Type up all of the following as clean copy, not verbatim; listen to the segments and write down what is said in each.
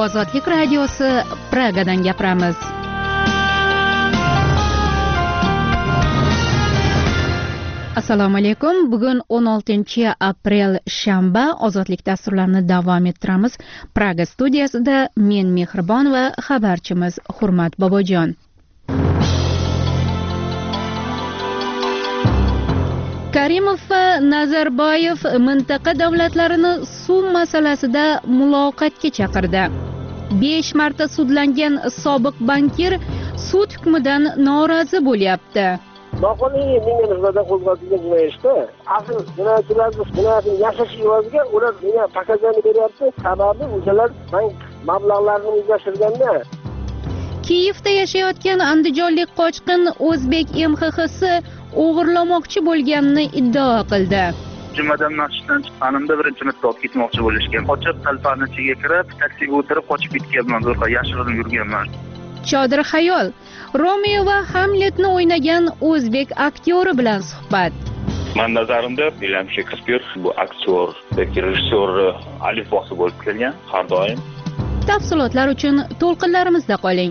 Ozodlik radiosi Pragadan gapiramiz. Assalomu alaykum. Bugun 16-aprel shanba. Ozodlik dasturlarini davom ettiramiz. Praga studiyasida men Mehribon va xabarchimiz Hurmat Bobojon. Karimov va Nazarboyev mintaqa davlatlarini suv masalasida muloqotga chaqirdi. 5 marta sudlangan sobiq bankir sud hukmidan norozi bo'lyapti. Noqonuniy menga nisbatan qo'zg'atilgan jinoyatda asl jinoyatchilarning jinoyatini yashash evaziga ular menga pakajani beryapti. Sababi o'shalar bank mablag'larini o'zlashtirganda. Kiyevda yashayotgan andijonlik qochqin o'zbek MXX'si o'g'irlamoqchi bo'lganini iddao qildi. Jumadan masjiddan chiqqanimda birinchi marta olib ketmoqchi bo'lishgan. Qochib talpani ichiga kirib, taksiga o'tirib qochib ketganman. Zo'rg'a yashirinib yurganman. Chodir Xayol Romeo va Hamletni o'ynagan o'zbek aktyori bilan suhbat. Men nazarimda William Shekspir bu aktyor yoki rejissyor alifbosi bo'lib kelgan har doim. Tafsilotlar uchun to'lqinlarimizda qoling.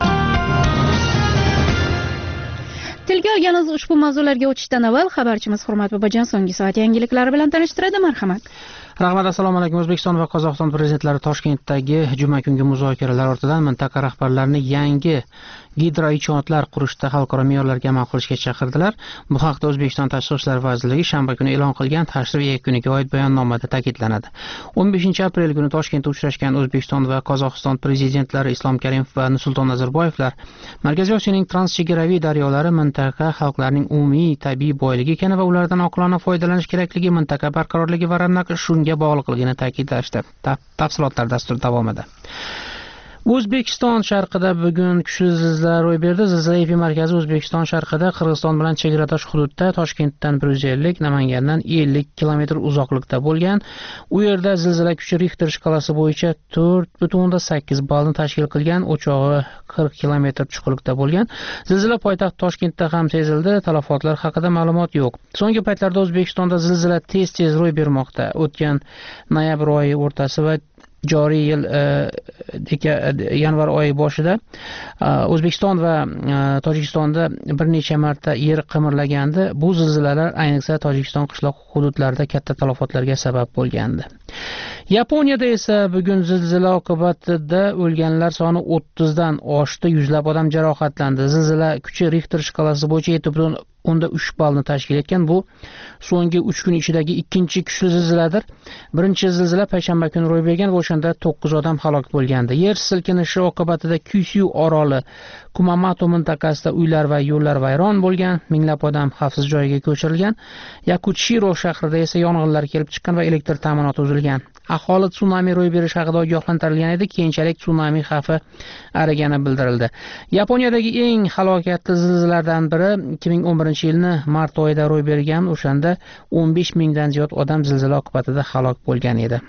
Tilga olganimiz ushbu mavzularga o'tishdan avval xabarchimiz Hurmat Bobojon so'nggi soat yangiliklari bilan tanishtiradi. Marhamat. Rahmat. Assalomu alaykum. O'zbekiston va Qozog'iston prezidentlari Toshkentdagi juma kungi muzokaralar ortidan mintaqa rahbarlarini yangi gidroinshootlar qurishda xalqaro me'yorlarga amal qilishga chaqirdilar. Bu haqda O'zbekiston Tashqi ishlar vazirligi shanba kuni e'lon qilgan tashrif yakuniga oid bayonnomada ta'kidlanadi. 15-aprel kuni Toshkentda uchrashgan O'zbekiston va Qozog'iston prezidentlari Islom Karimov va Nursulton Nazarboyevlar Markaziy Osiyoning transchegaraviy daryolari mintaqa xalqlarining umumiy tabiiy boyligi ekani va ulardan oqilona foydalanish kerakligi, mintaqa barqarorligi va ravnaqi shunga bog'liqligini ta'kidlashdi. Tafsilotlar dastur davomida. O'zbekiston sharqida bugun kuchli zilzila ro'y berdi. Zilzila epimarkazi O'zbekiston sharqida Qirg'iziston bilan chegaradosh hududda Toshkentdan 150, Namangandan 50 kilometr uzoqlikda bo'lgan. U yerda zilzila kuchi Richter shkalasi bo'yicha 4.8 ballni tashkil qilgan, o'chog'i 40 kilometr chuqurlikda bo'lgan. Zilzila poytaxt Toshkentda ham sezildi. Talafotlar haqida ma'lumot yo'q. So'nggi paytlarda O'zbekistonda zilzila tez ro'y bermoqda. O'tgan noyabr oyi o'rtasi va joriy yil yanvar oyi boshida O'zbekiston va Tojikistonda bir necha marta yer qimirlagandi. Bu zilzilalar ayniqsa Tojikiston qishloq hududlarida katta talafotlarga sabab bo'lgandi. Yaponiyada esa bugun zilzila oqibatida o'lganlar soni 30 dan oshdi, yuzlab odam jarohatlandi. Zilzila kuchi Richter shkalasi bo'yicha 7.3 ballni tashkil etgan. Bu so'nggi 3 kun ichidagi ikkinchi kuchli zilziladir. Birinchi zilzila payshanba kuni ro'y bergan va o'shanda 9 odam halok bo'lgandi. Yer silkinishi oqibatida Kyushu oroli Kumamoto mintaqasida uylar va yo'llar vayron bo'lgan, minglab odam xavfsiz joyga ko'chirilgan. Yakuchiro shahrida esa yong'inlar kelib chiqqan va elektr ta'minoti uzilgan. Aholi tsunami ro'y berishi haqida ogohlantirilgan edi, keyinchalik tsunami xavfi arigani bildirildi. Yaponiyadagi eng halokatli zilzilalardan biri 2011-yilni mart oyida ro'y bergan. O'shanda 15 mingdan ziyod odam zilzila oqibatida halok bo'lgan edi.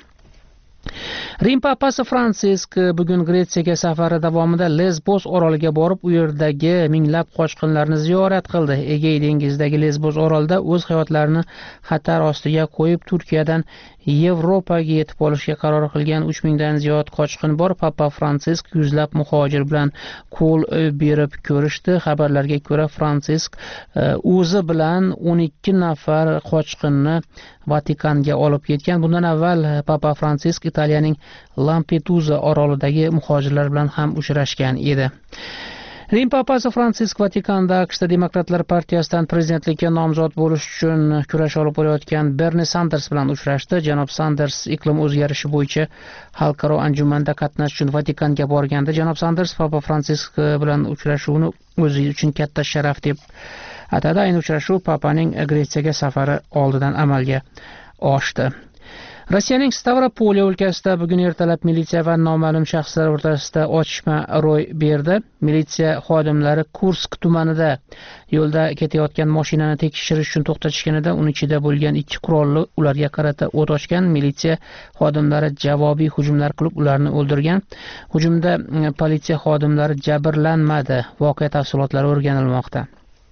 Rim papasi Fransisk bugun Gretsiyaga safari davomida Lesbos oroliga borib, u yerdagi minglab qochqinlarni ziyorat qildi. Egey dengizidagi Lesbos orolida o'z hayotlarini xatar ostiga qo'yib, Turkiyadan Yevropaga yetib olishga qaror qilgan 3000 dan ziyod qochqin bor. Papa Fransisk yuzlab muhojir bilan qo'l berib ko'rishdi. Xabarlarga ko'ra, Fransisk o'zi bilan 12 nafar qochqinni Vatikanga olib ketgan. Bundan avval Papa Fransisk Italiyaning Lampedusa orolidagi muhojirlar bilan ham uchrashgan edi. Rim papasi Fransisk Vatikanda AQSh Demokratlar partiyasidan prezidentlikka nomzod bo'lish uchun kurash olib borayotgan Bernie Sanders bilan uchrashdi. Janob Sanders iqlim o'zgarishi bo'yicha xalqaro anjumanda qatnashish uchun Vatikanga borganda. Janob Sanders Papa Fransisk bilan uchrashuvni o'zi uchun katta sharaf deb atadi. Ayni uchrashuv papaning Gretsiyaga safari oldidan amalga oshdi. Rossiyaning Stavropol o'lkasida bugun ertalab militsiya va noma'lum shaxslar o'rtasida otishma ro'y berdi. Militsiya xodimlari Kursk tumanida yo'lda ketayotgan mashinani tekshirish uchun to'xtatishganida uning ichida bo'lgan 2 qurolli ularga qarata o't ochgan. Militsiya xodimlari javobiy hujumlar qilib ularni o'ldirgan. Hujumda politsiya xodimlari jabrlanmadi. Voqea tafsilotlari o'rganilmoqda.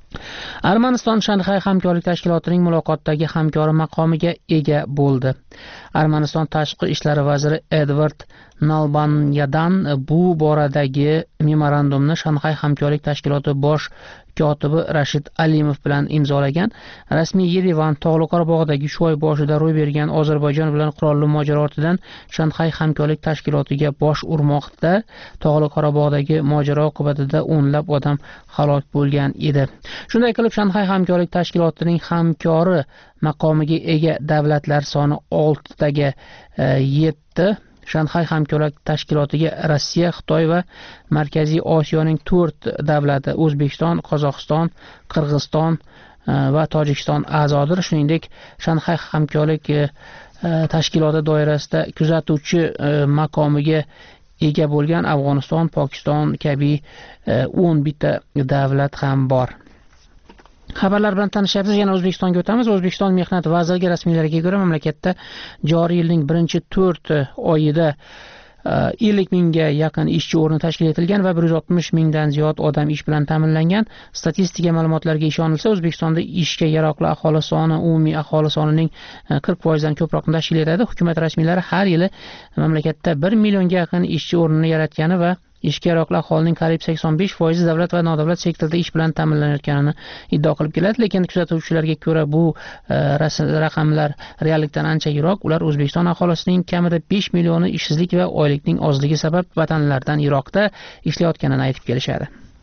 Armaniston Shanxay hamkorlik tashkilotining muloqotdagi hamkori maqomiga ega bo'ldi. Armaniston tashqi ishlar vaziri Edvard Nalbanyadan bu boradagi memorandumni Shanxay hamkorlik tashkiloti bosh kotibi Rashid Alimov bilan imzolagan. Rasmiy Yerevan Tog'li Qorabog'dagi shu oy boshida ro'y bergan Ozarbayjon bilan qurolli mojaro ortidan Shanxay hamkorlik tashkilotiga bosh urmoqda. Tog'li Qorabog'dagi mojaro oqibatida o'nlab odam halok bo'lgan edi. Shunday qilib Shanxay hamkorlik tashkilotining hamkori maqomiga ega davlatlar soni 6 taga yetdi. Shanxay hamkorlik tashkilotiga Rossiya, Xitoy va Markaziy Osiyoning 4 davlati O'zbekiston, Qozog'iston, Qirg'iziston va Tojikiston a'zodir. Shuningdek, Shanxay hamkorlik tashkiloti doirasida kuzatuvchi maqomiga ega bo'lgan Afg'oniston, Pokiston kabi 11 davlat ham bor. Xabarlar bilan tanishyapsiz. Yana O'zbekistonga o'tamiz. O'zbekiston mehnat vazirligi rasmiylariga ko'ra mamlakatda joriy yilning birinchi 4 oyida 50 mingga yaqin ishchi o'rni tashkil etilgan va 160 mingdan ziyod odam ish bilan ta'minlangan. Statistika ma'lumotlariga ishonilsa, O'zbekistonda ishga yaroqli aholi soni umumiy aholi sonining 40% dan ko'proqni tashkil etadi. Hukumat rasmiylari har yili mamlakatda 1 millionga yaqin ishchi o'rnini yaratgani va ishga yaroqli aholining qariyb 85% davlat va nodavlat sektorda ish bilan ta'minlanayotganini iddao qilib keladi. Lekin kuzatuvchilarga ko'ra bu raqamlar reallikdan ancha yiroq. Ular O'zbekiston aholisining kamida 5 millioni ishsizlik va oylikning ozligi sabab vatanlaridan yiroqda ishlayotganini aytib kelishadi.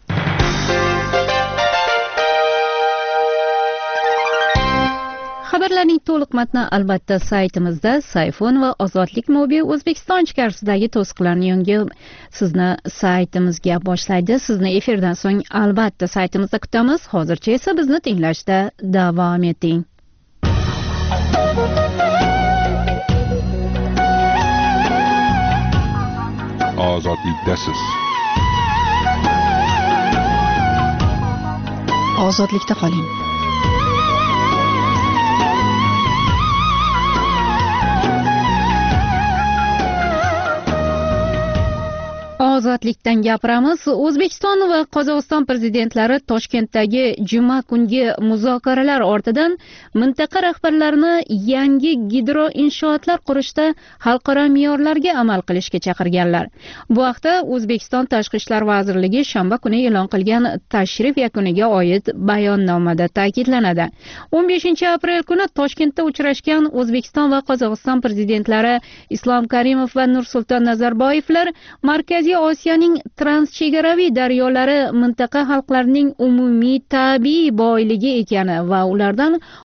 Xabarlarning to'liq matni albatta saytimizda. Sayfon va Ozodlik mobil O'zbekiston ichkarisidagi to'siqlarni yengib sizni saytimizga boshlaydi. Sizni efirdan so'ng albatta saytimizda kutamiz. Hozircha esa bizni tinglashda davom eting. Ozodlikdasiz. Ozodlikda qoling. Ozodlikdan gapiramiz. O'zbekiston va Qozog'iston prezidentlari Toshkentdagi juma kungi muzokaralar ortidan mintaqa rahbarlarini yangi gidroinshootlar qurishda xalqaro me'yorlarga amal qilishga chaqirganlar. Bu haqda O'zbekiston Tashqi ishlar vazirligi shanba kuni e'lon qilgan tashrif yakuniga oid bayonnomada ta'kidlanadi. 15-aprel kuni Toshkentda uchrashgan O'zbekiston va Qozog'iston prezidentlari Islom Karimov va Nursulton Nazarboyevlar Markaziy Osiyoning transchegaraviy daryolari mintaqa xalqlarining umumiy tabiiy boyligi ekani va ulardan